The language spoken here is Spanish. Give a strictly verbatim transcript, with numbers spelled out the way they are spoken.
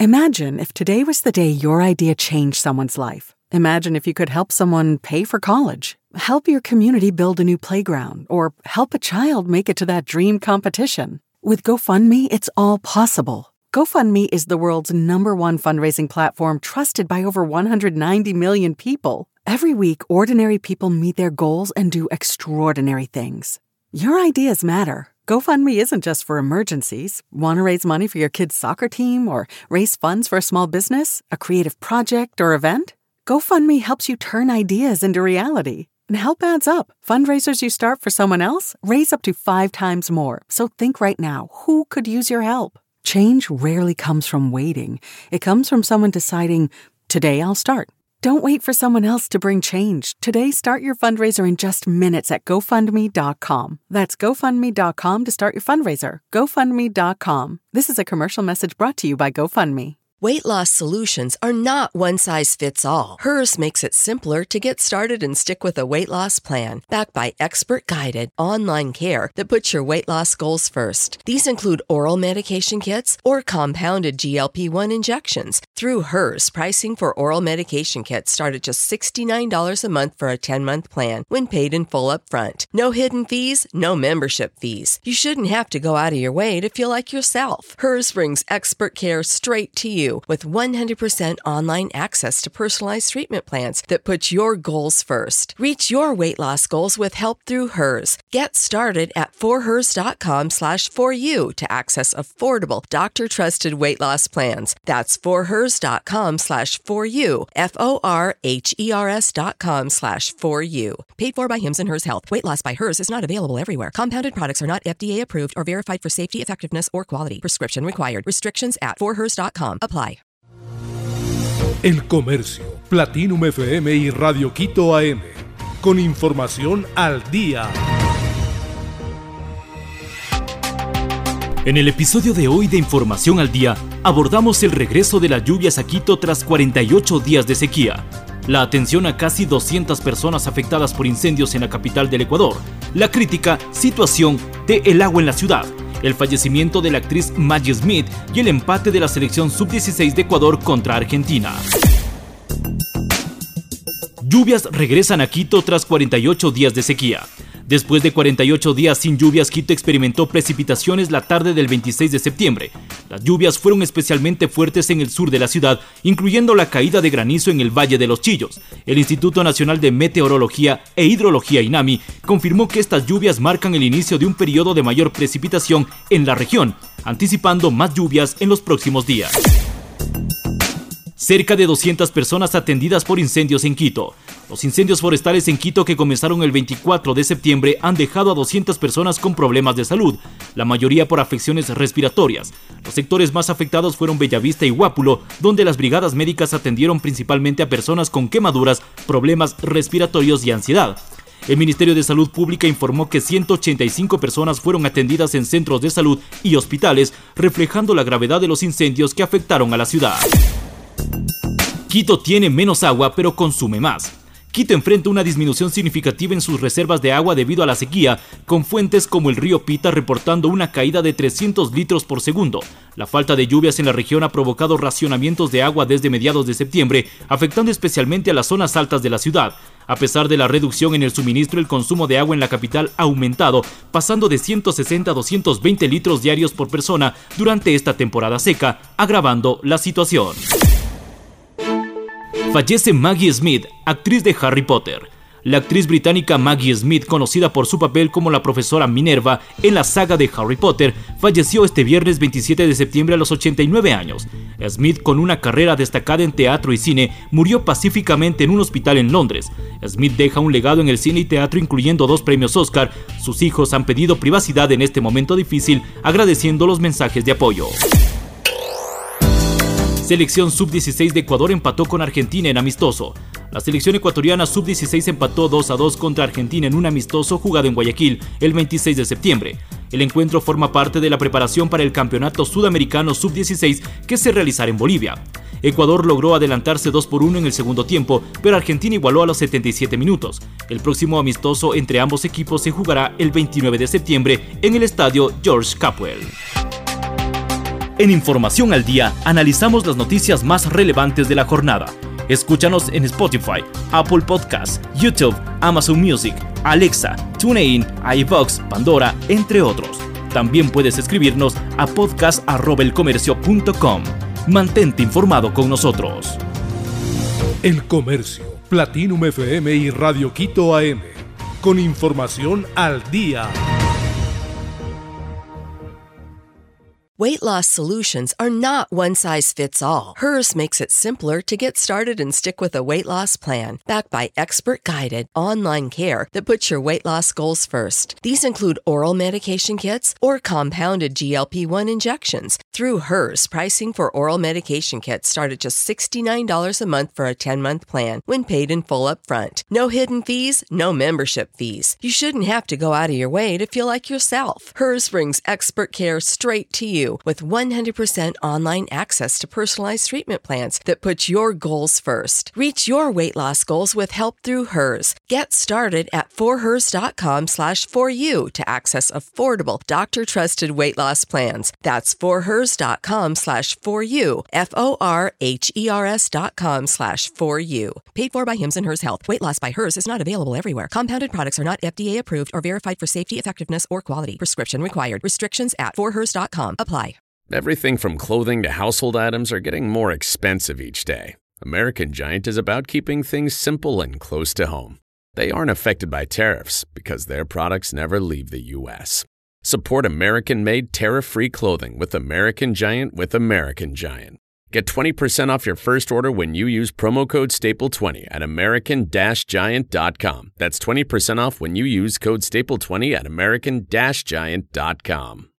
Imagine if today was the day your idea changed someone's life. Imagine if you could help someone pay for college, help your community build a new playground, or help a child make it to that dream competition. With GoFundMe, it's all possible. GoFundMe is the world's number one fundraising platform trusted by over one hundred ninety million people. Every week, ordinary people meet their goals and do extraordinary things. Your ideas matter. GoFundMe isn't just for emergencies. Want to raise money for your kid's soccer team or raise funds for a small business, a creative project, or event? GoFundMe helps you turn ideas into reality. And help adds up. Fundraisers you start for someone else raise up to five times more. So think right now, who could use your help? Change rarely comes from waiting. It comes from someone deciding, today I'll start. Don't wait for someone else to bring change. Today, start your fundraiser in just minutes at GoFundMe dot com. That's GoFundMe dot com to start your fundraiser. GoFundMe dot com. This is a commercial message brought to you by GoFundMe. Weight loss solutions are not one size fits all. Hers makes it simpler to get started and stick with a weight loss plan, backed by expert-guided online care that puts your weight loss goals first. These include oral medication kits or compounded G L P one injections. Through Hers, pricing for oral medication kits start at just sixty-nine dollars a month for a ten-month plan when paid in full upfront. No hidden fees, no membership fees. You shouldn't have to go out of your way to feel like yourself. Hers brings expert care straight to you with one hundred percent online access to personalized treatment plans that put your goals first. Reach your weight loss goals with help through Hers. Get started at forhers dot com slash for you to access affordable, doctor-trusted weight loss plans. That's forhers dot com slash for you, F O R H E R S dot com slash for you. Paid for by Hims and Hers Health. Weight loss by Hers is not available everywhere. Compounded products are not F D A approved or verified for safety, effectiveness, or quality. Prescription required. Restrictions at forhers dot com apply. El Comercio, Platinum F M y Radio Quito A M, con información al día. En el episodio de hoy de Información al Día, abordamos el regreso de las lluvias a Quito tras cuarenta y ocho días de sequía, la atención a casi doscientas personas afectadas por incendios en la capital del Ecuador, la crítica situación de el agua en la ciudad, el fallecimiento de la actriz Maggie Smith y el empate de la selección sub dieciséis de Ecuador contra Argentina. Lluvias regresan a Quito tras cuarenta y ocho días de sequía. Después de cuarenta y ocho días sin lluvias, Quito experimentó precipitaciones la tarde del veintiséis de septiembre. Las lluvias fueron especialmente fuertes en el sur de la ciudad, incluyendo la caída de granizo en el Valle de los Chillos. El Instituto Nacional de Meteorología e Hidrología INAMI confirmó que estas lluvias marcan el inicio de un periodo de mayor precipitación en la región, anticipando más lluvias en los próximos días. Cerca de doscientas personas atendidas por incendios en Quito. Los incendios forestales en Quito, que comenzaron el veinticuatro de septiembre, han dejado a doscientas personas con problemas de salud, la mayoría por afecciones respiratorias. Los sectores más afectados fueron Bellavista y Guápulo, donde las brigadas médicas atendieron principalmente a personas con quemaduras, problemas respiratorios y ansiedad. El Ministerio de Salud Pública informó que ciento ochenta y cinco personas fueron atendidas en centros de salud y hospitales, reflejando la gravedad de los incendios que afectaron a la ciudad. Quito tiene menos agua, pero consume más. Quito enfrenta una disminución significativa en sus reservas de agua debido a la sequía, con fuentes como el río Pita reportando una caída de trescientos litros por segundo. La falta de lluvias en la región ha provocado racionamientos de agua desde mediados de septiembre, afectando especialmente a las zonas altas de la ciudad. A pesar de la reducción en el suministro, el consumo de agua en la capital ha aumentado, pasando de ciento sesenta a doscientos veinte litros diarios por persona durante esta temporada seca, agravando la situación. Fallece Maggie Smith, actriz de Harry Potter. La actriz británica Maggie Smith, conocida por su papel como la profesora Minerva en la saga de Harry Potter, falleció este viernes veintisiete de septiembre a los ochenta y nueve años. Smith, con una carrera destacada en teatro y cine, murió pacíficamente en un hospital en Londres. Smith deja un legado en el cine y teatro, incluyendo dos premios Oscar. Sus hijos han pedido privacidad en este momento difícil, agradeciendo los mensajes de apoyo. Selección sub dieciséis de Ecuador empató con Argentina en amistoso. La selección ecuatoriana sub dieciséis empató dos a dos contra Argentina en un amistoso jugado en Guayaquil el veintiséis de septiembre. El encuentro forma parte de la preparación para el Campeonato Sudamericano sub dieciséis que se realizará en Bolivia. Ecuador logró adelantarse dos por uno en el segundo tiempo, pero Argentina igualó a los setenta y siete minutos. El próximo amistoso entre ambos equipos se jugará el veintinueve de septiembre en el estadio George Capwell. En Información al Día analizamos las noticias más relevantes de la jornada. Escúchanos en Spotify, Apple Podcasts, YouTube, Amazon Music, Alexa, TuneIn, iVoox, Pandora, entre otros. También puedes escribirnos a podcast arroba elcomercio punto com. Mantente informado con nosotros. El Comercio, Platinum F M y Radio Quito A M. Con información al día. Weight loss solutions are not one size fits all. Hers makes it simpler to get started and stick with a weight loss plan, backed by expert-guided online care that puts your weight loss goals first. These include oral medication kits or compounded G L P one injections. Through Hers, pricing for oral medication kits start at just sixty-nine dollars a month for a ten-month plan when paid in full upfront. No hidden fees, no membership fees. You shouldn't have to go out of your way to feel like yourself. Hers brings expert care straight to you with one hundred percent online access to personalized treatment plans that put your goals first. Reach your weight loss goals with help through Hers. Get started at forhers.com slash for you to access affordable, doctor-trusted weight loss plans. That's forhers.com slash for you, F-O-R-H-E-R-S dot com slash for you. Paid for by Hims and Hers Health. Weight loss by Hers is not available everywhere. Compounded products are not F D A approved or verified for safety, effectiveness, or quality. Prescription required. Restrictions at for hers dot com. Apply. Everything from clothing to household items are getting more expensive each day. American Giant is about keeping things simple and close to home. They aren't affected by tariffs because their products never leave the U S. Support American-made tariff-free clothing with American Giant with American Giant. Get twenty percent off your first order when you use promo code staple twenty at american dash giant dot com. That's twenty percent off when you use code staple twenty at american dash giant dot com.